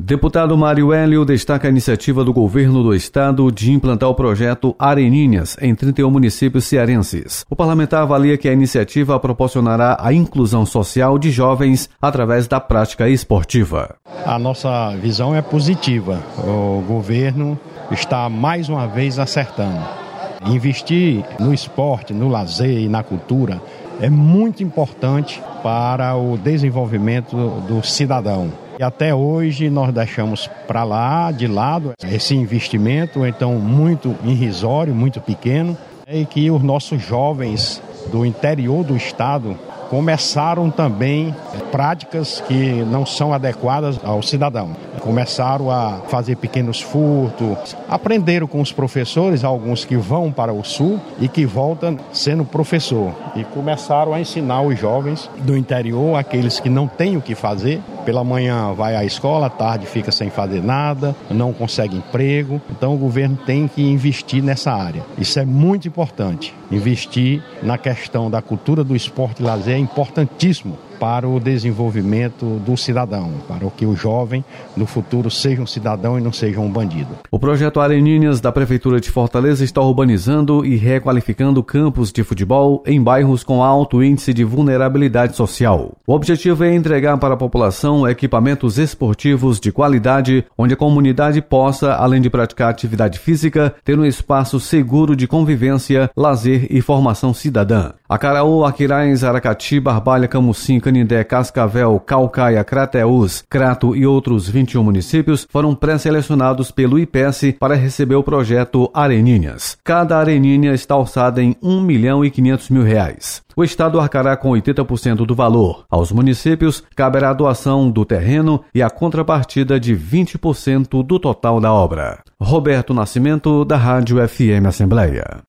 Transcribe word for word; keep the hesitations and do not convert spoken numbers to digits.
Deputado Mário Hélio destaca a iniciativa do governo do estado de implantar o projeto Areninhas em trinta e um municípios cearenses. O parlamentar avalia que a iniciativa proporcionará a inclusão social de jovens através da prática esportiva. A nossa visão é positiva. O governo está mais uma vez acertando. Investir no esporte, no lazer e na cultura é muito importante para o desenvolvimento do cidadão. E até hoje nós deixamos para lá, de lado, esse investimento, então muito irrisório, muito pequeno, e que os nossos jovens do interior do estado começaram também práticas que não são adequadas ao cidadão. Começaram a fazer pequenos furtos, aprenderam com os professores, alguns que vão para o sul e que voltam sendo professor. E começaram a ensinar os jovens do interior, aqueles que não têm o que fazer. Pela manhã vai à escola, à tarde fica sem fazer nada, não consegue emprego. Então o governo tem que investir nessa área. Isso é muito importante. Investir na questão da cultura do esporte e lazer é importantíssimo para o desenvolvimento do cidadão, para que o jovem no futuro seja um cidadão e não seja um bandido. O projeto Areninhas da Prefeitura de Fortaleza está urbanizando e requalificando campos de futebol em bairros com alto índice de vulnerabilidade social. O objetivo é entregar para a população equipamentos esportivos de qualidade, onde a comunidade possa, além de praticar atividade física, ter um espaço seguro de convivência, lazer e formação cidadã. Acaraú, Aquiraz, Aracati, Barbalha, Camucim, Canindé, Cascavel, Caucaia, Crateús, Crato e outros vinte e um municípios foram pré-selecionados pelo I P E S para receber o projeto Areninhas. Cada areninha está orçada em um milhão e quinhentos mil reais. O estado arcará com oitenta por cento do valor. Aos municípios caberá a doação do terreno e a contrapartida de vinte por cento do total da obra. Roberto Nascimento, da Rádio F M Assembleia.